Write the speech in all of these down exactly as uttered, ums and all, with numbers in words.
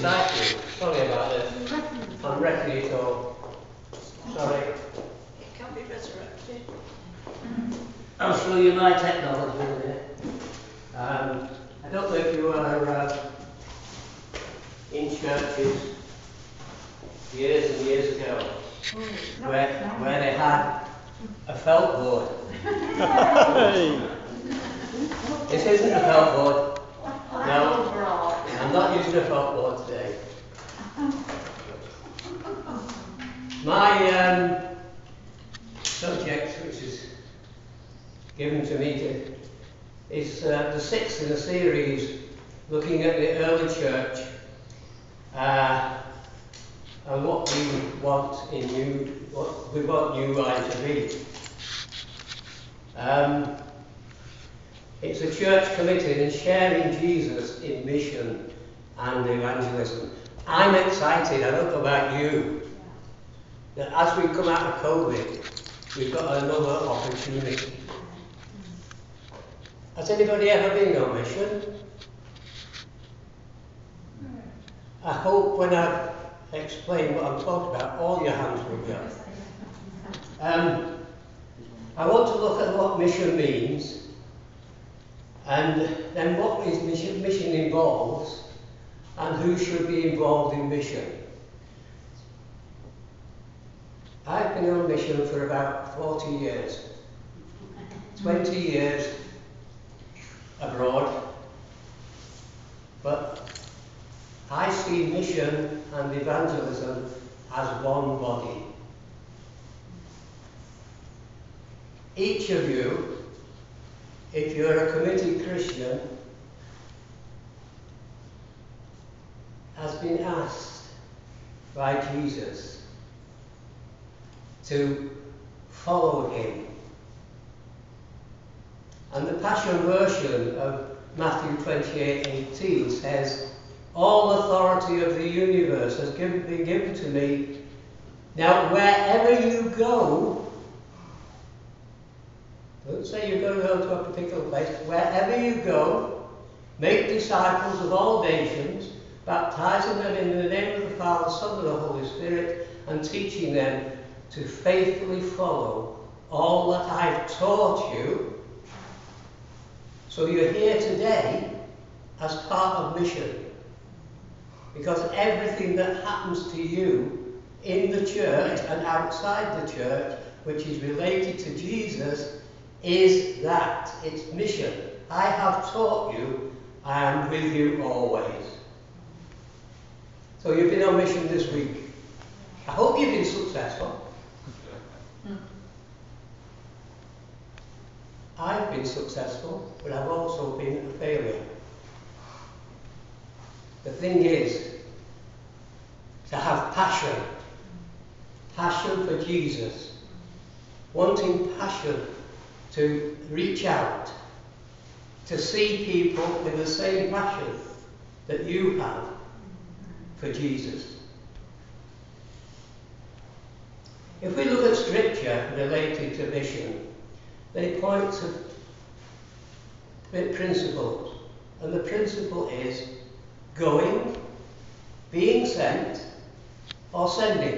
recycling. Sorry about this. I'm wrecking it all. Sorry. It can be resurrected. I'll show you my technology in a minute. Um, I don't know if you were uh, in churches years and years ago where, where they had a felt board. This isn't a felt board. No, I'm not using a felt board today. My um, subject, which is given to me to, is uh, the sixth in a series looking at the early church uh, and what we want in new, what we want New Wine to be. Um, it's a church committed in sharing Jesus in mission and evangelism. I'm excited, I don't know about you, that as we come out of COVID, we've got another opportunity. Has anybody ever been on mission? I hope when I explain what I'm talking about, all your hands will go up. Um, I want to look at what mission means, and then what is mission, mission involves, and who should be involved in mission. I've been on mission for about forty years, twenty years abroad, but I see mission and evangelism as one body. Each of you, if you're a committed Christian, has been asked by Jesus to follow him. And the Passion version of Matthew twenty-eight eighteen says, "All authority of the universe has given, been given to me. Now wherever you go," don't say you're going to go to a particular place, "wherever you go, make disciples of all nations, baptizing them in the name of the Father, Son, and the Holy Spirit, and teaching them to faithfully follow all that I've taught you." So you're here today as part of mission, because everything that happens to you in the church and outside the church, which is related to Jesus, is that. It's mission. I have taught you, I am with you always. So you've been on mission this week. I hope you've been successful. I've been successful, but I've also been a failure. The thing is to have passion, passion for Jesus, wanting passion to reach out, to see people with the same passion that you have for Jesus. If we look at scripture related to mission, they point to principles, and the principle is going, being sent, or sending.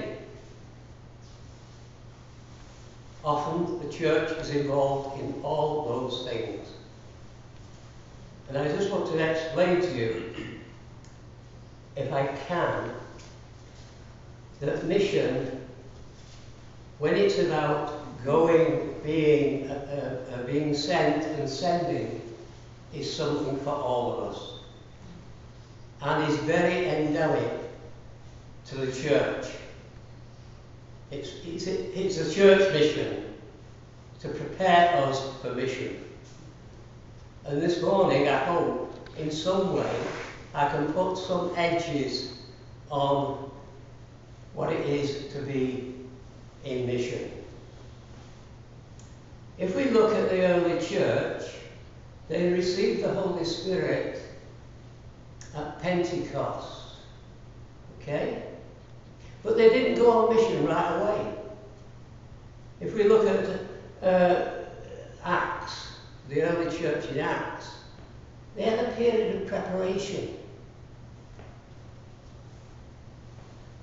Often the church is involved in all those things. And I just want to explain to you, if I can, that mission, when it's about going, being, uh, uh, being sent and sending, is something for all of us, and is very endemic to the church. It's, it's, a, it's a church mission to prepare us for mission. And this morning, I hope, in some way, I can put some edges on what it is to be in mission. If we look at the early church, they received the Holy Spirit at Pentecost, okay? But they didn't go on mission right away. If we look at uh, Acts, the early church in Acts, they had a period of preparation.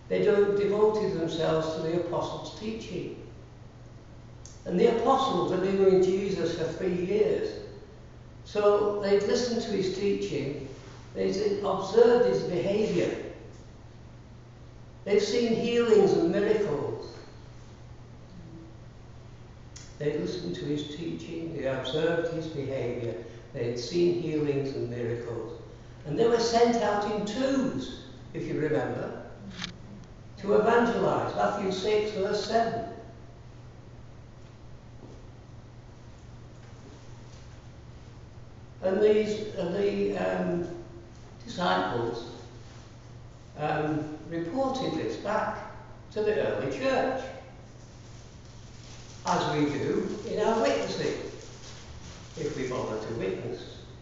They do- devoted themselves to the apostles' teaching. And the apostles had been with Jesus for three years. So they'd listened to his teaching, they'd observed his behaviour. They've seen healings and miracles. They listened to his teaching, they observed his behaviour, they had seen healings and miracles. And they were sent out in twos, if you remember, to evangelise. Matthew six, verse seven. And these, and the um, disciples um, reported this back to the early church, as we do in our witnessing, if we bother to witness.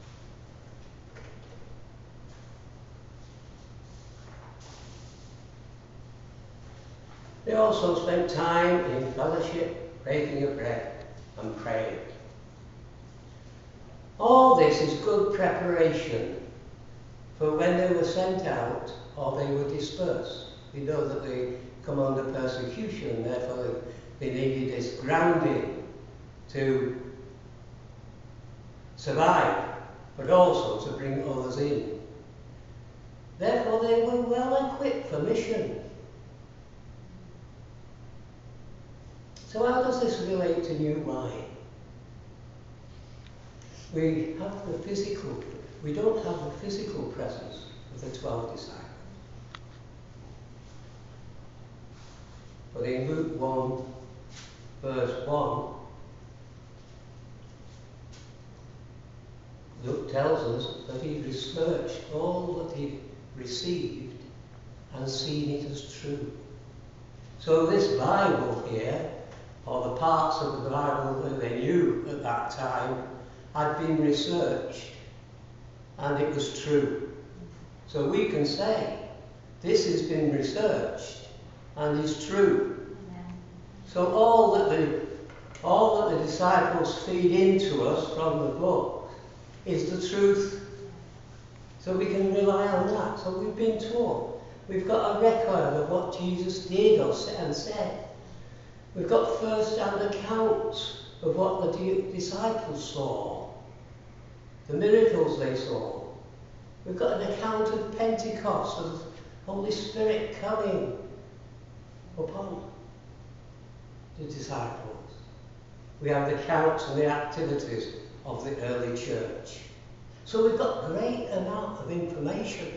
They also spent time in fellowship, breaking of bread, and praying. All this is good preparation for when they were sent out or they were dispersed. We know that they come under persecution, and therefore they needed this grounding to survive, but also to bring others in. Therefore they were well equipped for mission. So how does this relate to new wine? We have the physical, we don't have the physical presence of the twelve disciples. But in Luke one, verse one, Luke tells us that he researched all that he received and seen it as true. So this Bible here, or the parts of the Bible that they knew at that time, had been researched and it was true. So we can say this has been researched and is true. Amen. So all that the all that the disciples feed into us from the book is the truth. So we can rely on that. So we've been taught. We've got a record of what Jesus did or said and said. We've got first-hand accounts of what the disciples saw, the miracles they saw. We've got an account of Pentecost, of the Holy Spirit coming upon the disciples. We have the accounts and the activities of the early church. So we've got a great amount of information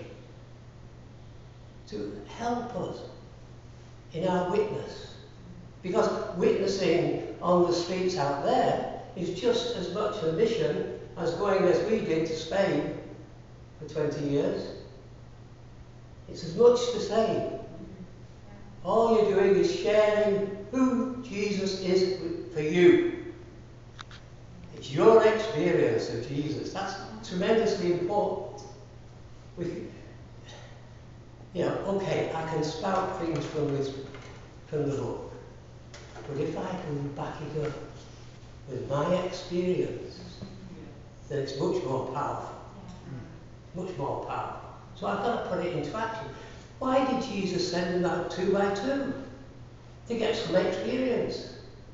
to help us in our witness. Because witnessing on the streets out there is just as much a mission as going as we did to Spain for twenty years. It's as much the same. All you're doing is sharing who Jesus is for you. It's your experience of Jesus. That's tremendously important. We, you know, okay, I can spout things from this, from the book. But if I can back it up with my experience, then it's much more powerful. Much more powerful. So I've got to put it into action. Why did Jesus send them out two by two? To get some experience.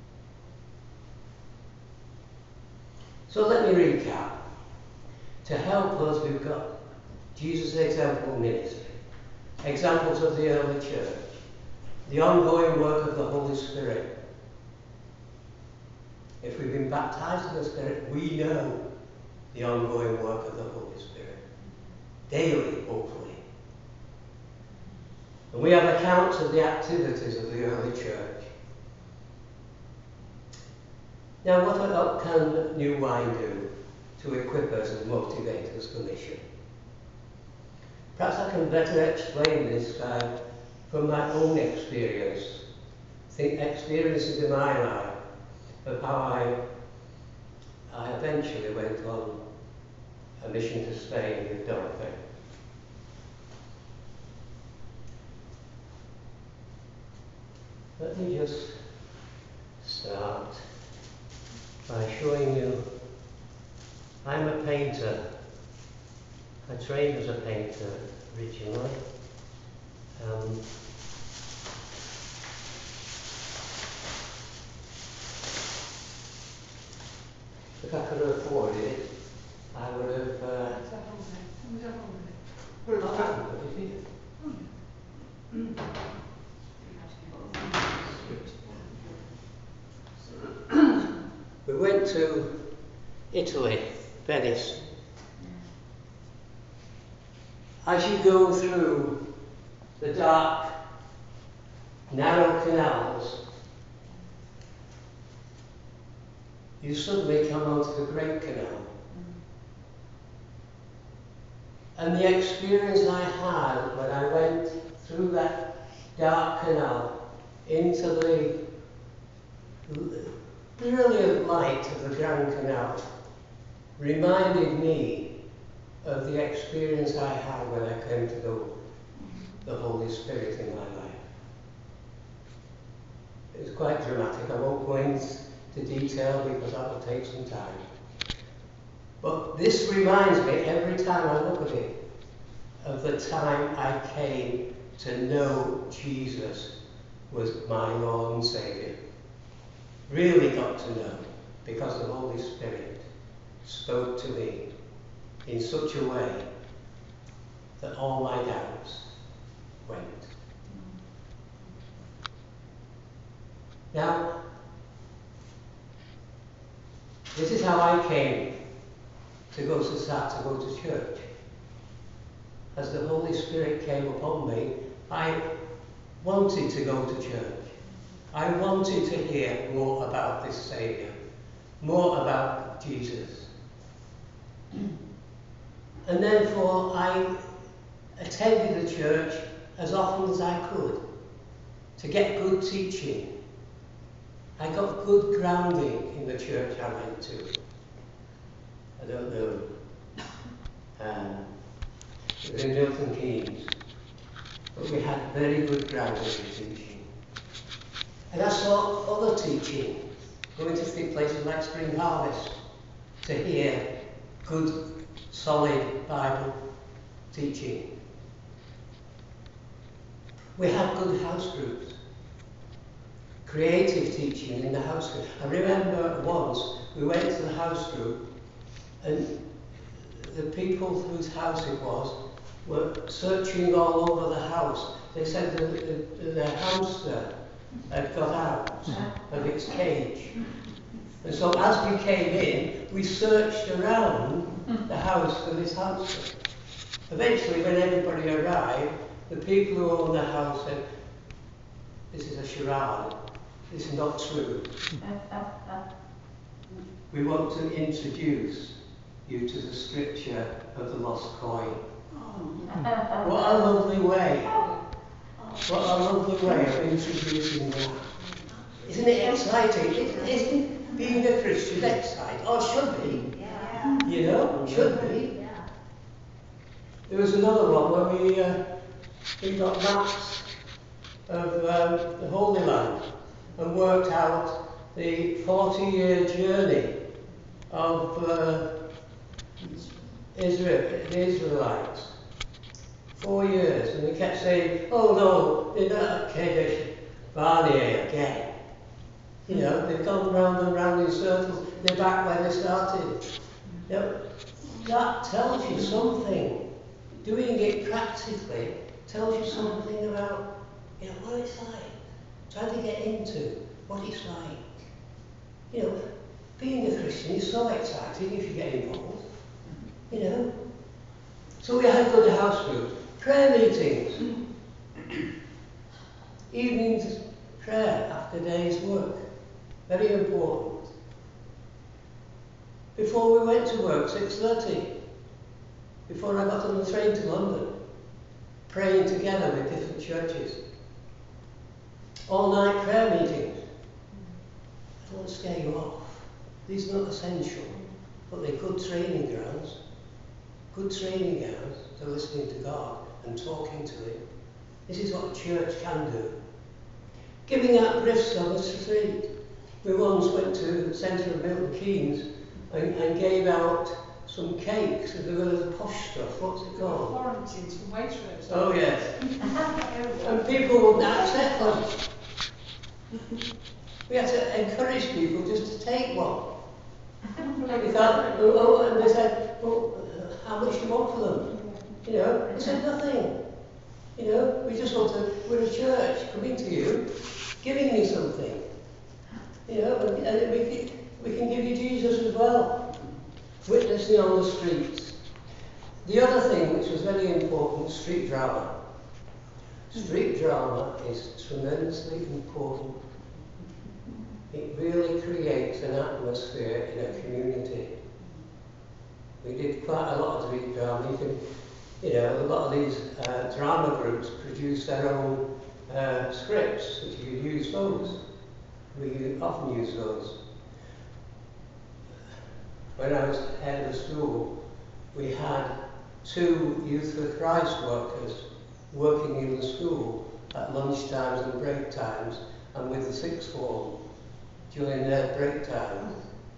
So let me recap. To help us, we've got Jesus' example ministry, examples of the early church, the ongoing work of the Holy Spirit. If we've been baptized in the Spirit, we know the ongoing work of the Holy Spirit. Daily, hopefully. And we have accounts of the activities of the early church. Now, what can new wine do to equip us and motivate us for mission? Perhaps I can better explain this uh, from my own experience, think experiences in my life of how I, I eventually went on a mission to Spain with Dorothy. Let me just start by showing you, I'm a painter. I trained as a painter originally. Um, could have afforded it, I would have. Uh, well, I haven't got it here. We went to Italy, Venice. As you go through the dark, narrow canals, you suddenly come onto the Great Canal. And the experience I had when I went through that dark canal into the brilliant light of the Grand Canal reminded me of the experience I had when I came to know the Holy Spirit in my life. It was quite dramatic. I won't go into detail because that will take some time. But this reminds me, every time I look at it, of the time I came to know Jesus was my Lord and Saviour. Really got to know, because the Holy Spirit spoke to me in such a way that all my doubts went. Now, this is how I came to go to start to go to church. As the Holy Spirit came upon me, I wanted to go to church. I wanted to hear more about this Saviour, more about Jesus. And therefore I attended the church as often as I could to get good teaching. I got good grounding in the church I went to. I don't know. Um, it was in Milton Keynes. But we had very good grounding in teaching. And I saw other teaching, going to see places like Spring Harvest to hear good, solid Bible teaching. We had good house groups, creative teaching in the house group. I remember once we went to the house group and the people whose house it was were searching all over the house. They said that the, the hamster had got out of its cage. And so as we came in, we searched around the house for this hamster. Eventually, when everybody arrived, the people who owned the house said, "This is a charade. This is not true. We want to introduce you to the scripture of the lost coin." What a lovely way. What a lovely way of introducing that. Isn't it exciting? Isn't, isn't being a Christian exciting? Or should be. Yeah. You know, should be. Yeah. There was another one where we, uh, we got maps of um, the Holy Land and worked out the forty-year journey of uh, Israel, the Israelites. Four years, and they kept saying, "Oh no, they're not at Kadesh Barnea again." You know, they've gone round and round in circles. They're back where they started. You know, that tells you something. Doing it practically tells you something about, you know, what it's like. Trying to get into what it's like. You know, being a Christian is so exciting if you get involved. You know. So we had good house groups. Prayer meetings, evenings prayer after days work, very important. Before we went to work, six thirty, before I got on the train to London, praying together with different churches. All night prayer meetings. I don't want to scare you off. These are not essential, but they're good training grounds. Good training grounds to listening to God and talking to Him. This is what a church can do. Giving out gifts on the street. We once went to the centre of Milton Keynes and, and gave out some cakes with a bit of posh stuff. What's it called? Florentines from Waitrose. Oh yes. And people wouldn't accept them. We had to encourage people just to take one. We thought, oh, oh, and they said, well, uh, how much do you want for them? You know, they said nothing. You know, we just want to, we're a church coming to you, giving you something. You know, and, and we, can, we can give you Jesus as well. Witnessing on the streets. The other thing which was very important, street drama. Street drama is tremendously important. It really creates an atmosphere in a community. We did quite a lot of street drama. You can, you know, a lot of these uh, drama groups produce their own uh, scripts, so you can use those. We often use those. When I was head of the school, we had two Youth for Christ workers working in the school at lunch times and break times, and with the sixth form during their break times.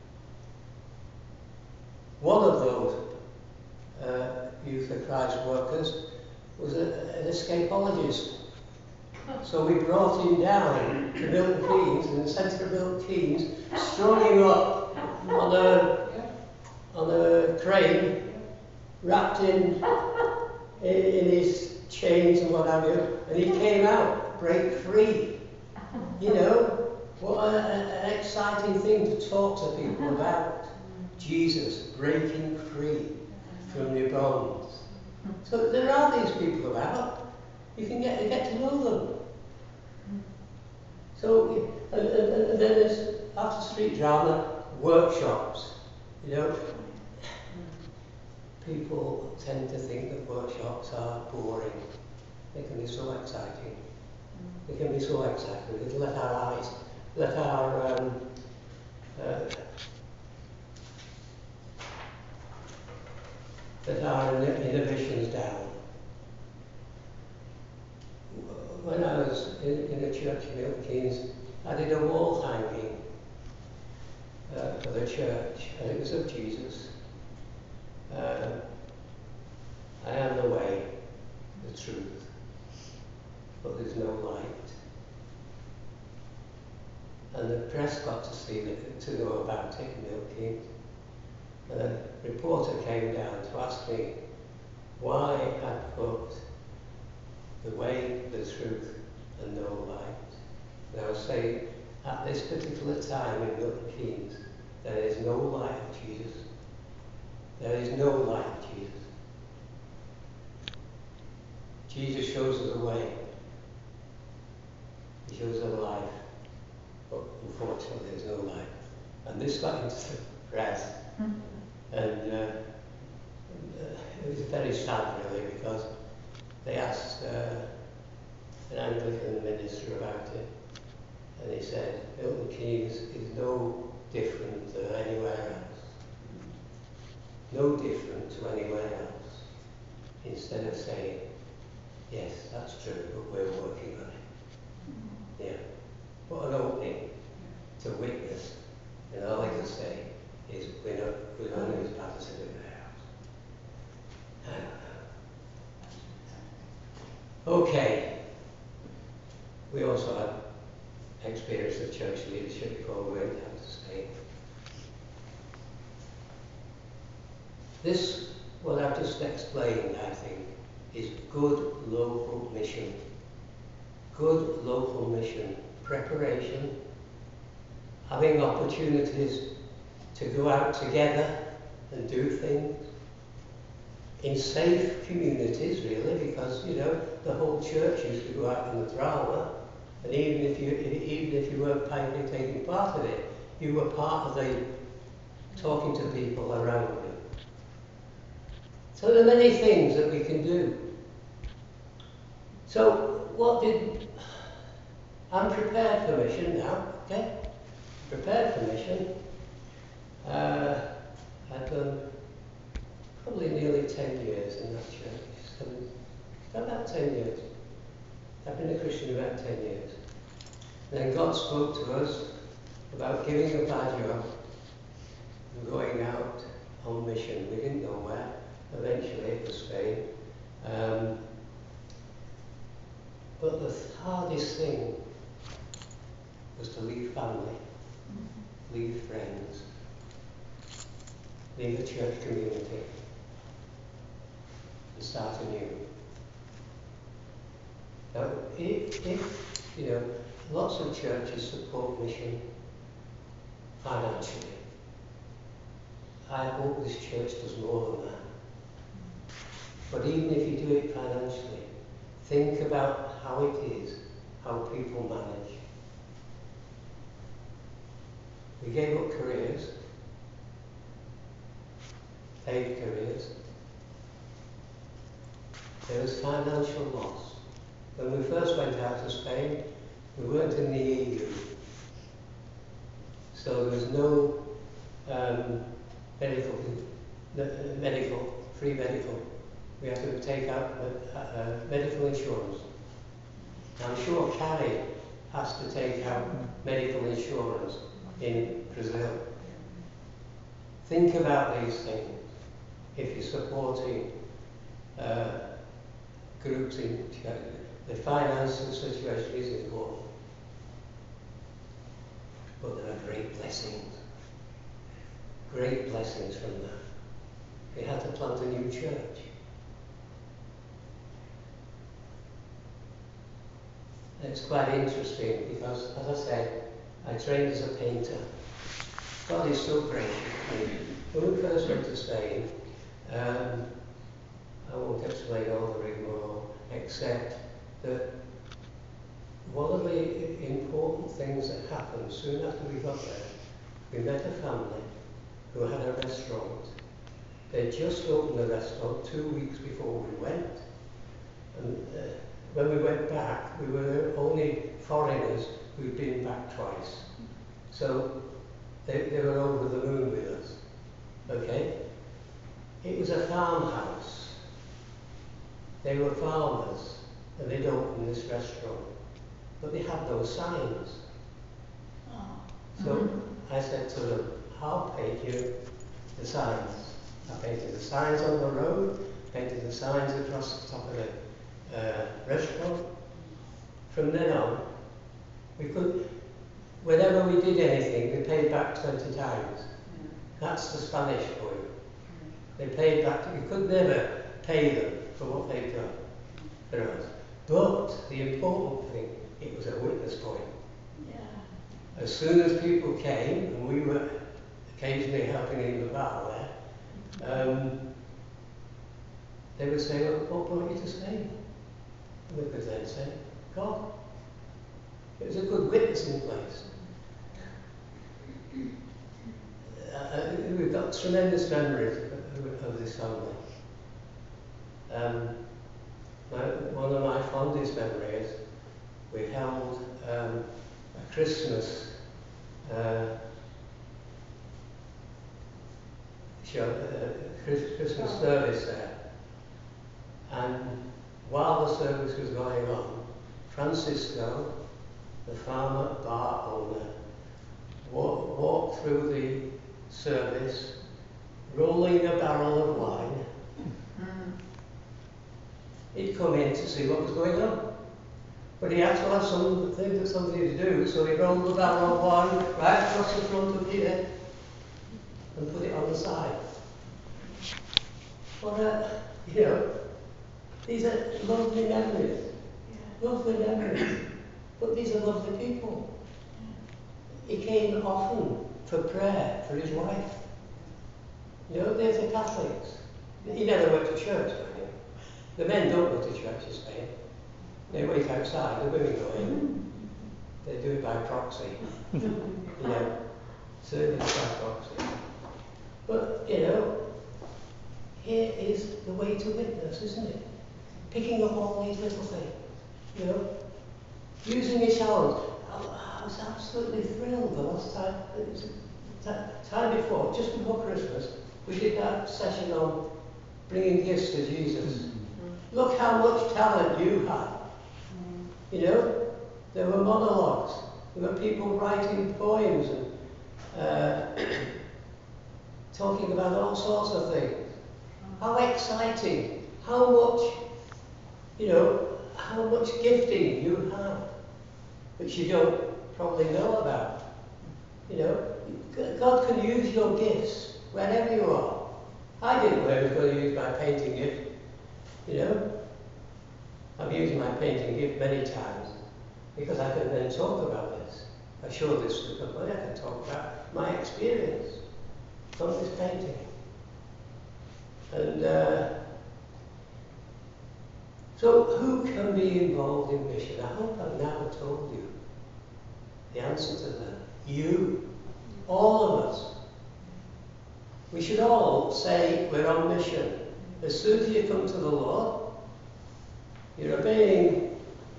One of those uh, Youth for Christ workers was a, an escapologist. So we brought him down to Milton Keynes, in the centre of Milton Keynes, strung him up on a, on a crane, wrapped in, in, in his chains and what have you, and he came out, break free. You know, what a, a, an exciting thing to talk to people about. Jesus breaking free from your bonds. So there are these people about. You can get, get to know them. So, and, and, and then there's, after street drama, workshops. You know, people tend to think that workshops are boring. They can be so exciting. They can be so exciting. We can let our eyes, let our um, uh, let our inhibitions down. When I was in, in a church in Milton Keynes, I did a wall hanging uh, for the church, and it was of Jesus. Uh, I am the way, the truth, but there's no light. And the press got to see it, to know about it in Milton Keynes. And a reporter came down to ask me why I put the way, the truth, and no light. And I was saying, at this particular time in Milton Keynes, there is no light of Jesus. There is no light of Jesus. Jesus shows us the way. He shows us the life. But unfortunately, there's no light. And this got into the press. Mm-hmm. And uh, uh, it was very sad, really, because they asked uh, an Anglican minister about it, and he said, Milton Keynes is no different than anywhere else. No different to anywhere else. Instead of saying, yes, that's true, but we're working on it. Yeah. What an opening to witness. And all I can say is, we're not, we're not as bad as anywhere else. Okay. We also had experience of church leadership before we went down to Spain. This, what I've just explained, I think, is good local mission. Good local mission. Preparation. Having opportunities to go out together and do things. In safe communities, really, because, you know, the whole church used to go out in the drama, and even if you even if you weren't painfully taking part of it, you were part of the talking to people around you. So there are many things that we can do. So what did I'm prepared for mission now, okay? Prepared for mission. Uh, I've done probably nearly ten years in that church. Seven, about ten years. I've been a Christian about ten years. And then God spoke to us about giving up our job and going out on mission. We didn't know where. Eventually it was Spain. Um, but the hardest thing was to leave family, leave friends, leave the church community and start anew. Now, if, if, you know, lots of churches support mission financially, I hope this church does more than that. But even if you do it financially, think about how it is, how people manage. We gave up careers, paid careers. There was financial loss. When we first went out to Spain, we weren't in the E U. So there was no um, medical, no, medical, free medical. We had to take out uh, uh, medical insurance. I'm sure Carrie has to take out medical insurance in Brazil. Think about these things if you're supporting uh, groups in church. The financial situation is important, but there are great blessings. Great blessings from that. We had to plant a new church. It's quite interesting because, as I said, I trained as a painter. God is so gracious to me. When we first went to Spain, um, I won't explain all the rigmarole, except that one of the important things that happened soon after we got there, we met a family who had a restaurant. They just opened the restaurant two weeks before we went. And uh, when we went back, we were the only foreigners who'd been back twice. So they, they were over the moon with us. Okay? It was a farmhouse. They were farmers, and they'd opened this restaurant. But they had no signs. Oh. So I said to them, I'll paint you the signs. I painted the signs on the road, painted the signs across the top of the uh, restaurant. From then on, we could, whenever we did anything, we paid back twenty times. Yeah. That's the Spanish for you. They paid back, we could never pay them for what they'd done for us. But the important thing, it was a witness point. Yeah. As soon as people came, and we were occasionally helping in the bar there, um, they would say, well, what brought you to Spain? And we could then say, God. It was a good witnessing place. Uh, we've got tremendous memories of, of this family. Um, my, one of my fondest memories, we held um, a Christmas uh, show, uh, Christmas oh. service there. And while the service was going on, Francisco, the farmer bar owner, walk, walked through the service, rolling a barrel of wine. Mm. He'd come in to see what was going on. But he had to have something that something to do, so he rolled the barrel of wine right across the front of here and put it on the side. But, uh, you know, these are lovely memories. Yeah. Lovely memories. But these are lovely people. He came often for prayer for his wife. You know, there's the Catholics. He never went to church, don't you? The men don't go to church in Spain. They wait outside, the women go in. They do it by proxy. You know, service by proxy. But, you know, here is the way to witness, isn't it? Picking up all these little things, you know. Using his talent. I, I was absolutely thrilled the last time, it was the time before, just before Christmas, we did that session on bringing gifts to Jesus. Mm-hmm. Look how much talent you had. Mm-hmm. You know, there were monologues, there were people writing poems and uh, talking about all sorts of things. Mm-hmm. How exciting, how much, you know, how much gifting you have, which you don't probably know about. You know, God can use your gifts wherever you are. I didn't know I was going to use my painting gift, you know. I've used my painting gift many times because I can then talk about this. I show this to somebody, I can talk about my experience from this painting. And uh, so who can be involved in mission? I hope I've now told you the answer to that. You, all of us. We should all say we're on mission. As soon as you come to the Lord, you're obeying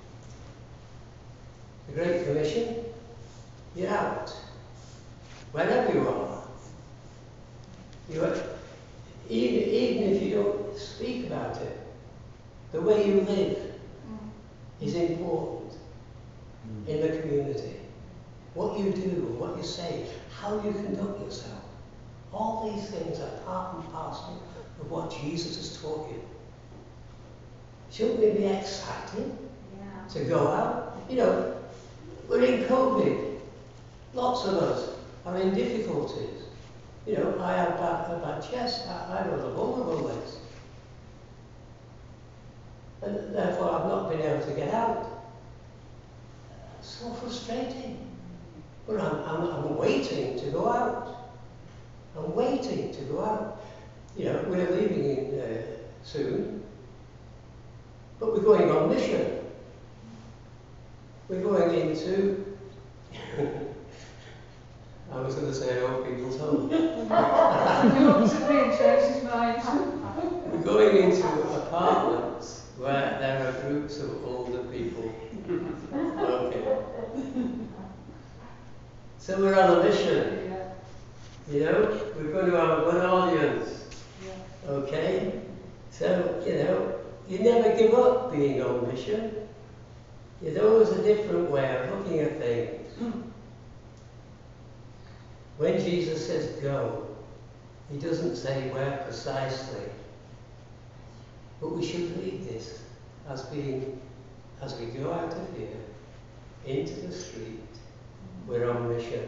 the Great Commission, you're out. Wherever you are. You are even, even if you don't speak about it, the way you live mm. is important mm. in the community. What you do, what you say, how you conduct yourself. All these things are part and parcel of what Jesus has taught you. Shouldn't we be excited yeah. to go out? You know, we're in COVID. Lots of us are in difficulties. You know, I have bad, a bad chest. I, I'm on the vulnerable list. And therefore I've not been able to get out. So frustrating. But I'm, I'm, I'm waiting to go out. I'm waiting to go out. You know, we're leaving in uh, soon. But we're going on mission. We're going into I was going to say old people's home. We're going into apartments where there are groups of older people. Okay. So we're on a mission. You know, we're going to have a good audience. Okay? So, you know, you never give up being on mission. There's always a different way of looking at things. When Jesus says go, he doesn't say where precisely. But we should read this as being, as we go out of here, into the street, we're on mission.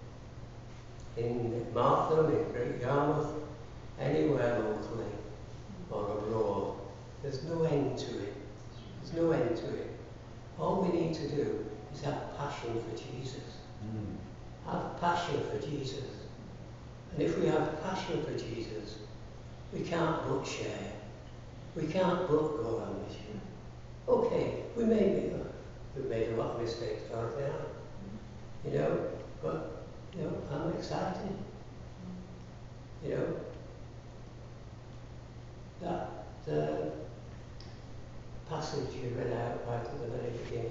In Markham, in Great Yarmouth, anywhere locally or abroad. There's no end to it. There's no end to it. All we need to do is have passion for Jesus. Mm. Have passion for Jesus. And if we have passion for Jesus, we can't but share. We can't but go on mission. Okay, we may be, we've made a lot of mistakes, aren't we? You know, but, you know, I'm excited. You know, that uh, passage you read out right at the very beginning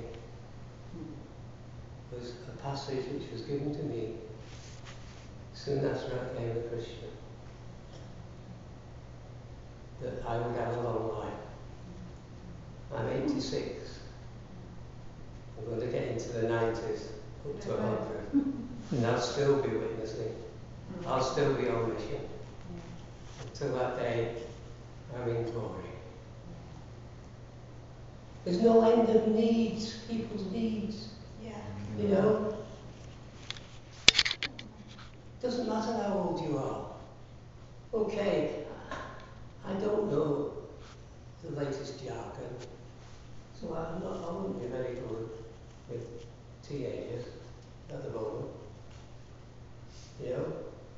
was a passage which was given to me soon after I became a Christian, that I would have a long life. I'm eighty-six. I'm going to get into the nineties, up to one hundred, and I'll still be witnessing. I'll still be on mission. Until that day, I'm in glory. There's no end of needs, people's needs. Yeah. You know? Doesn't matter how old you are. Okay, I don't know the latest jargon, so I'm not, I wouldn't be very good with teenagers at the moment. You know?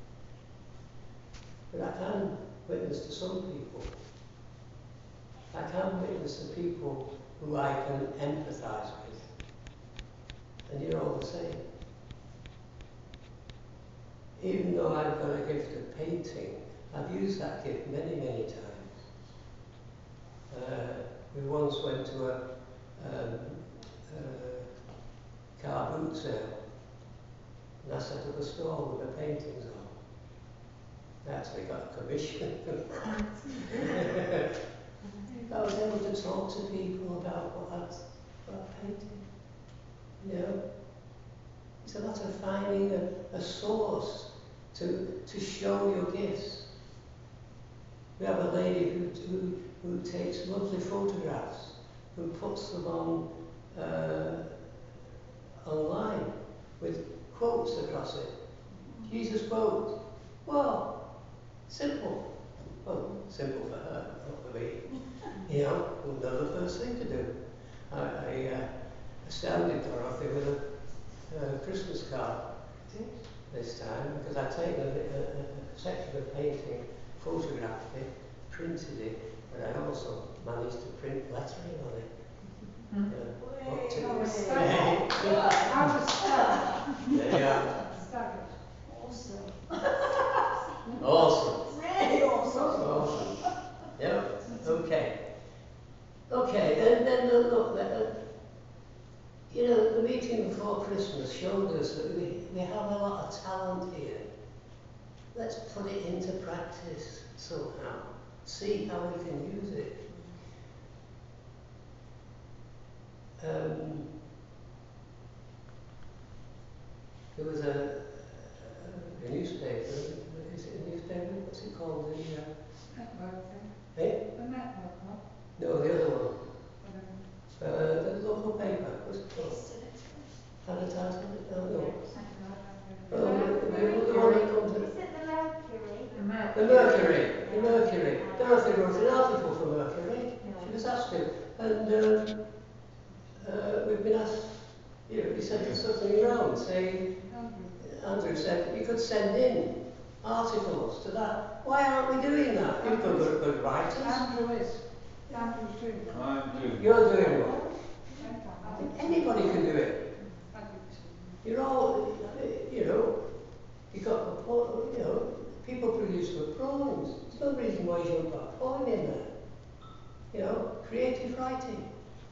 But I can witness to some people. I can witness to people who I can empathise with. And you're all the same. Even though I've got a gift of painting, I've used that gift many, many times. Uh, we once went to a, um, a car boot sale, and I set up a stall with my paintings on. I actually got a commission. I was able to talk to people about what I was about painting. You know? It's a matter of finding a, a source to, to show your gifts. We have a lady who, who, who takes lovely photographs, who puts them on uh, online with quotes across it. Jesus quote. Well, Simple. Well, simple for her, not for me. You know, wouldn't know the first thing to do. I, I uh, astounded Dorothy with a uh, Christmas card this time because I'd taken a, a, a section of painting, photographed it, printed it, but I also managed to print lettering on it. Hmm. Uh, what to- I was Yeah. stuck. I was stuck. There you are. Stuck. Awesome. Awesome. Really awesome. Awesome. Yeah. Okay. Okay. Then, then uh, look. Then, uh, you know, the meeting before Christmas showed us that we, we have a lot of talent here. Let's put it into practice somehow. See how we can use it. Um, there was a, a, a newspaper. Is it a newspaper? What's it called? The uh, Network thing. eh? The network, huh? No, the other one. Whatever. Uh, the local paper. What's it called? Tasted it. Advertisement? No, no. Something like that. Oh, the, the, the one that comes in. Is it the Mercury? The map. The Mercury, the Mercury. Dorothy wrote an article for Mercury. She was asked to, and um, uh, we've been asked, you know, we sent something around saying, Andrew said you could send in articles to that. Why aren't we doing that? You've got good, good writers. Andrew is. Andrew's doing it. I'm doing. You're doing what? I think Anybody can do it. I think so. You're all, you know, you got a po- you know, people produce good poems. There's no reason why you shouldn't put a poem in there. You know, creative writing.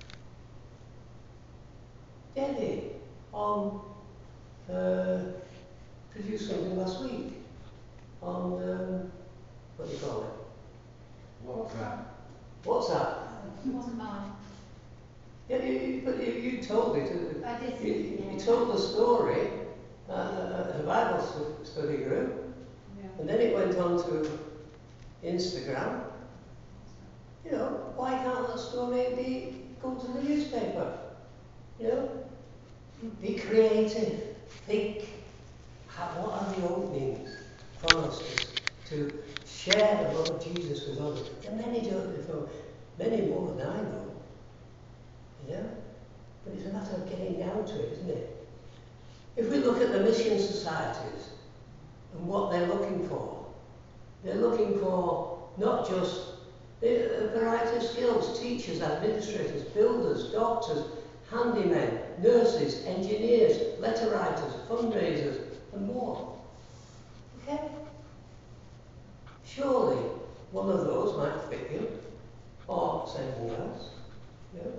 Debbie on uh, produced something last week on um, what do you call it? What's that? What's that? It wasn't mine. Yeah, you, you, but you, you told it. uh, I did. You, you told the story uh, uh, at a Bible stu- study group, Yeah. and then it went on to Instagram. You know, why can't that story be go to the newspaper? You know, be creative. Think. How, what are the openings for us to, to share the love of Jesus with others? There are many, do- many more than I know. You know, but it's a matter of getting down to it, isn't it? If we look at the mission societies and what they're looking for, they're looking for not just a variety of skills, teachers, administrators, builders, doctors, handymen, nurses, engineers, letter writers, fundraisers, and more. Okay? Surely one of those might fit you, or something else. You know?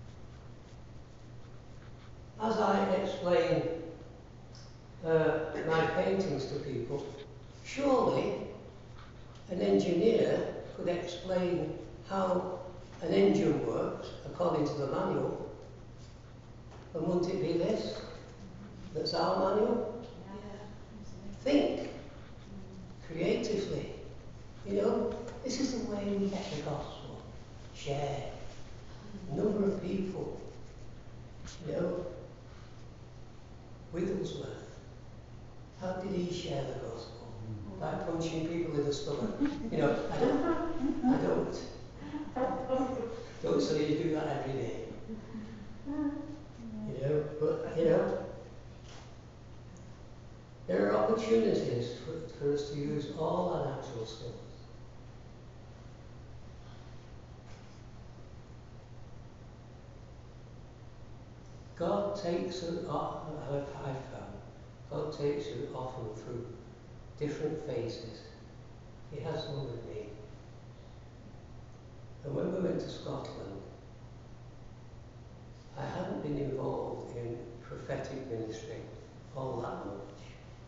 As I explain uh, my paintings to people, surely an engineer could explain how an engine works according to the manual. And wouldn't it be this? That's our manual? Think creatively. You know, this is the way we get the gospel shared. A number of people, you know, Wigglesworth, how did he share the gospel? By punching people in the stomach. You know, I don't, I don't, don't say you do that every day. You know, but, you know, there are opportunities for, for us to use all our natural skills. God takes us, I've, I've found, God takes you often through different phases. He has one with me. And when we went to Scotland, I hadn't been involved in prophetic ministry all that much.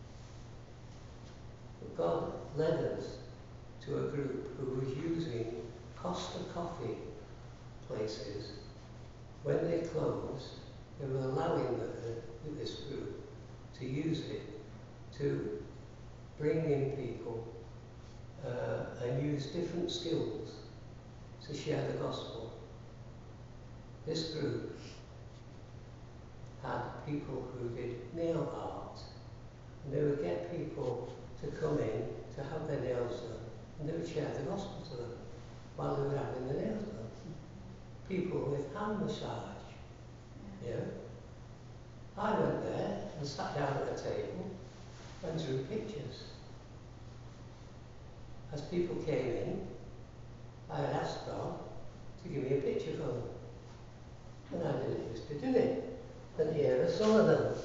But God led us to a group who was using Costa coffee places. When they closed, they were allowing the, the, this group to use it to bring in people uh, and use different skills to share the gospel. This group had people who did nail art, and they would get people to come in to have their nails done, and they would share the gospel to them while they were having their nails done. People with hand massage, you know. I went there and sat down at a table and drew pictures. As people came in, I had asked God to give me a picture for them. And I didn't used to do it. And here are some of them.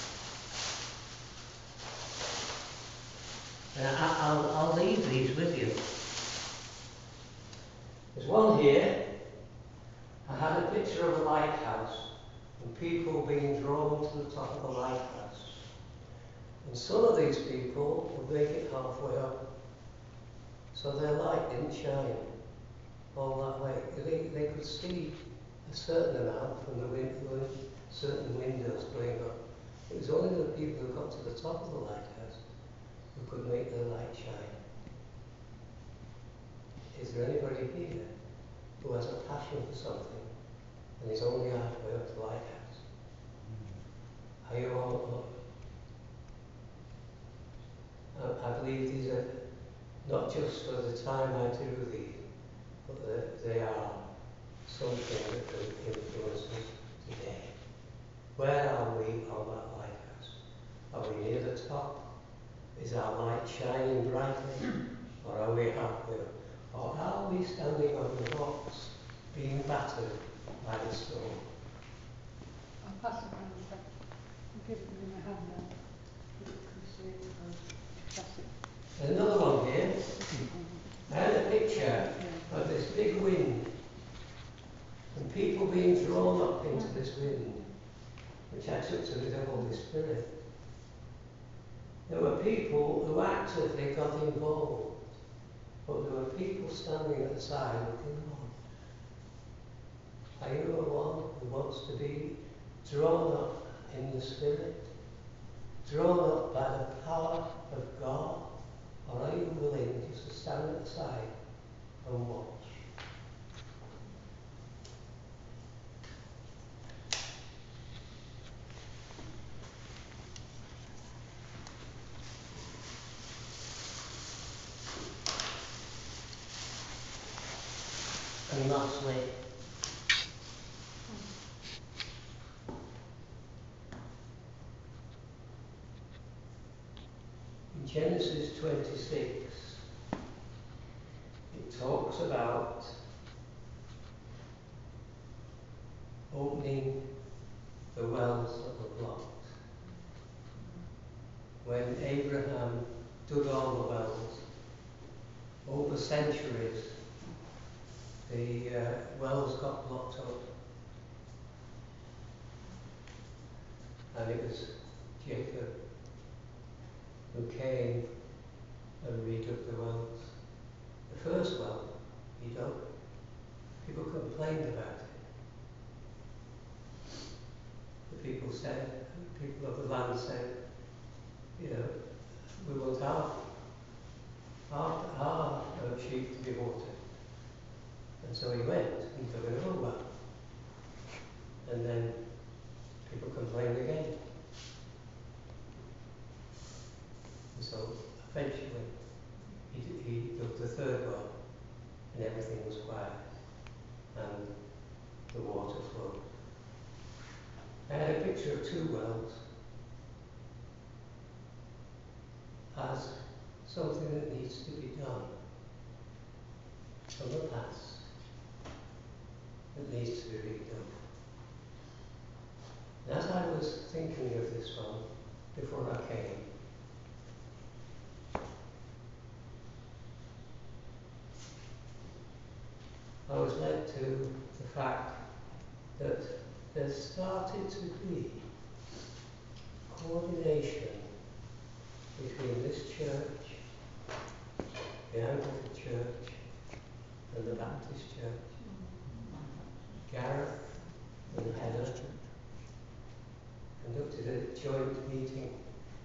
And I, I'll, I'll leave these with you. There's one here. I had a picture of a lighthouse and people being drawn to the top of the lighthouse. And some of these people would make it halfway up, so their light didn't shine all that way. They, they could see a certain amount from the wind, certain windows going up. It was only the people who got to the top of the lighthouse who could make their light shine. Is there anybody here who has a passion for something and is only halfway up the lighthouse? Are you all up? I, I believe these are not just for the time I do these, but they are something that will influence us today. Where are we on that lighthouse? Are we near the top? Is our light shining brightly? Or are we halfway up? Or are we standing on the rocks, being battered by the storm? I'll pass it around. I'll give it in my hand now. You can see it. I'll pass it. There's another one here. I had a picture of this big wind and people being drawn up into this wind, which I took to be the Holy Spirit. There were people who actively got involved, but there were people standing at the side looking on. Are you the one who wants to be drawn up in the Spirit, drawn up by the power of God, or are you willing just to stand at the side and watch? And lastly, in Genesis twenty-six, it talks about opening the wells that were blocked. When Abraham dug all the wells, over centuries, the uh, wells got blocked up. And it was Jacob who came and redug the wells. The first well he dug, people complained about it. The people said, the people of the land said, you know, we want our, our, our uh, sheep to be watered. And so he went and dug another well. And then people complained again. And so eventually he, d- he dug the third well and everything was quiet and the water flowed. I had a picture of two wells as something that needs to be done from the past that needs to be redone. And as I was thinking of this one before I came, I was led to the fact that there started to be coordination between this church, the Anglican Church, and the Baptist Church. Gareth and Heather conducted a joint meeting.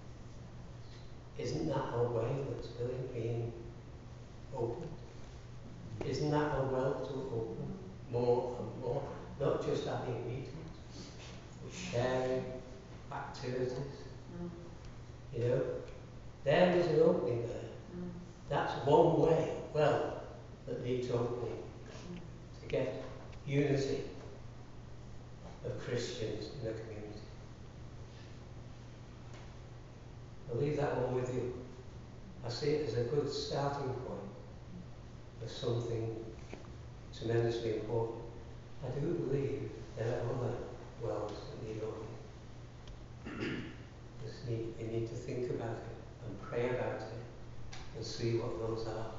Isn't that a way that's really being opened? Isn't that a well to open more and more? Not just having meetings, but sharing activities. Mm. You know, there was an opening there. Mm. That's one way, well, that needs opening to get unity of Christians in the community. I'll leave that one with you. I see it as a good starting point of something tremendously important. I do believe there are other wells that need opening. Just need, we need to think about it and pray about it and see what those are.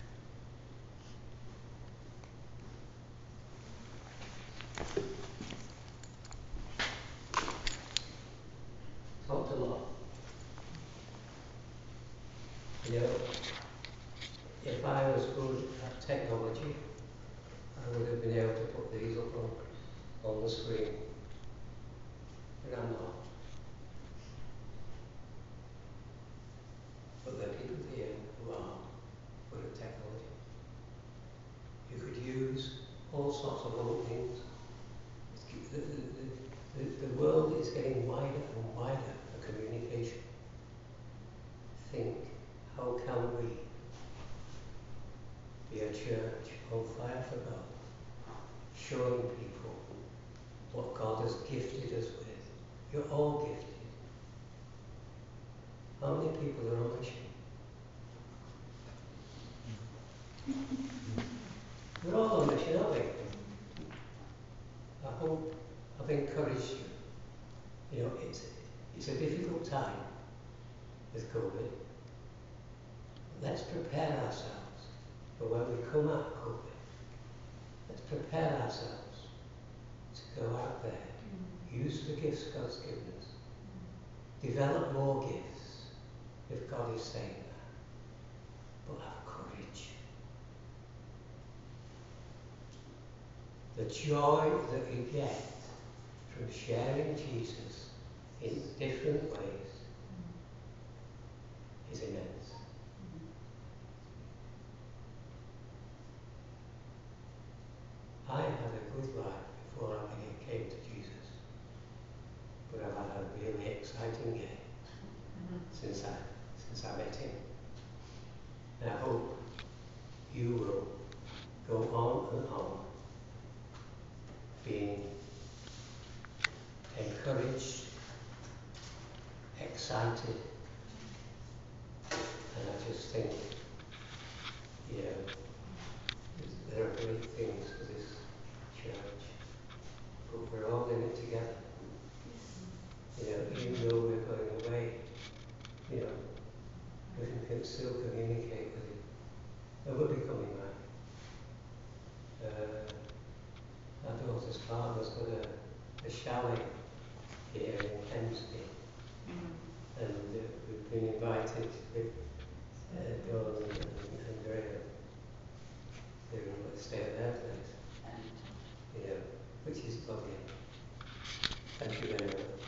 Talked a lot. You know, if I was good at technology, I would have been able to put these up on, on the screen. But I'm not. But there are people here who are good at technology. You could use all sorts of old things. The, the, the, the, the world is getting wider and wider for communication. Think, how can we be a church on fire for God, showing people what God has gifted us with? You're all gifted. How many people are on mission? We're all on mission, aren't we? I hope I've encouraged you. You know, it's, it's a difficult time with COVID. Let's prepare ourselves for when we come out of COVID. Let's prepare ourselves to go out there, use the gifts God's given us, develop more gifts if God is saying that, but have courage. The joy that you get from sharing Jesus in different ways is immense. I had a good life before I came to Jesus, but I've had a really exciting year mm-hmm. since I since I met him. And I hope you will go on and on being encouraged, excited, and I just think, you know, there are great things for this church, but we're all in it together. You know, even though we're going away, you know, we can still communicate with you. And we'll be coming back. Uh, our daughter's father's got a, a chalet here in Kempsey, mm-hmm. and uh, we've been invited with uh, Dawn and, and Graham to stay at their place, you know, which is lovely. Thank you very much.